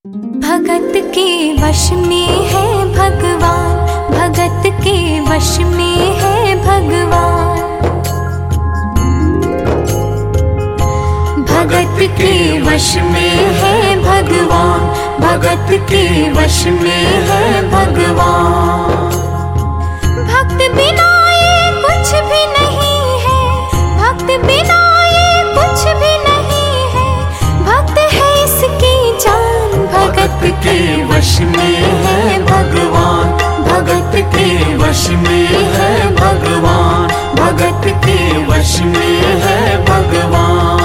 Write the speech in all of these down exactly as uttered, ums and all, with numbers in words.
भगत के वश में है भगवान, भगत के वश में है भगवान। भगत के वश में है भगवान, भगत के वश में है भगवान। भक्त बिना ये कुछ भी नहीं है, भक्त बिना ये कुछ भी नहीं है, भक्त है इसकी जान। भगत के वश में है भगवान, भगत के वश में है भगवान, भगत के वश में है भगवान।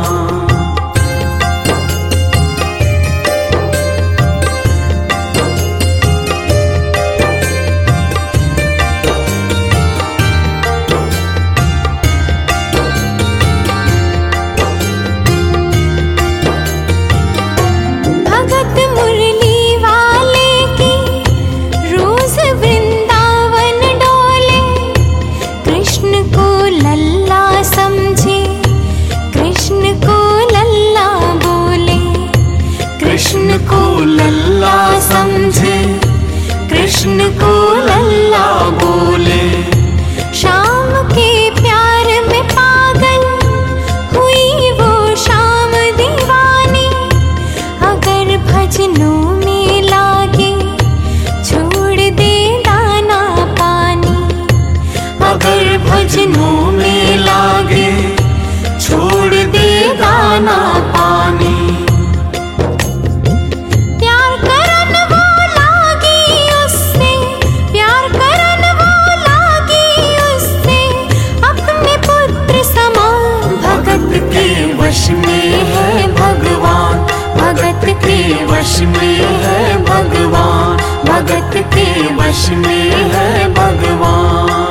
कृष्ण को लल्ला समझे, कृष्ण को लल्ला बोले। शाम के प्यार में पागल हुई वो शाम दीवानी। अगर भजनों में लागे छोड़ दे दाना पानी, अगर भजनों में लागे छोड़ दे दाना पानी। वश में है भगवान, भगत के वश में है भगवान, भगत के वश में है भगवान।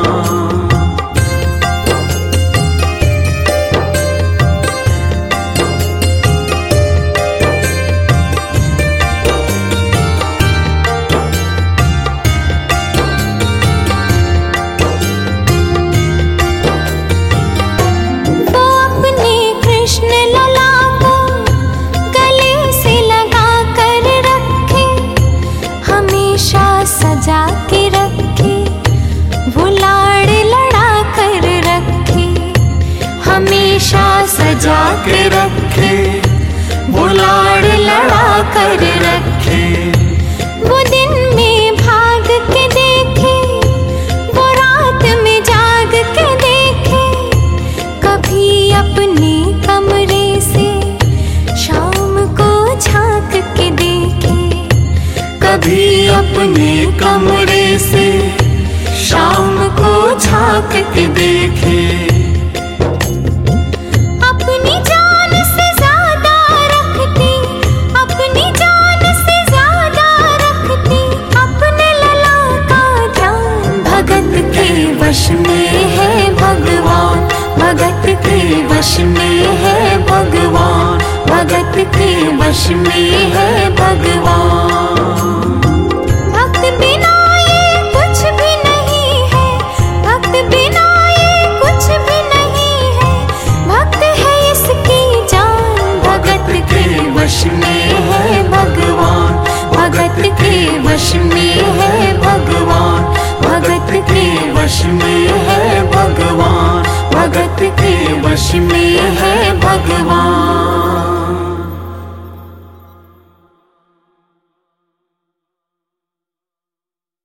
सजा के रखे वो लाड़ लड़ा कर रखे, हमेशा सजा के रखे वो लाड़ लड़ा कर रखे। वो दिन में भाग के देखे, वो रात में जाग के देखे, कभी अपने कमरे से शाम को झांक के देखे, कभी अपने कमरे से शाम को झांक के देखे। अपनी जान से ज्यादा रखती, अपनी जान से ज्यादा रखती अपने लला का ध्यान। भगत के वश में है भगवान, भगत के वश में है भगवान, भगत के वश में है भगवान।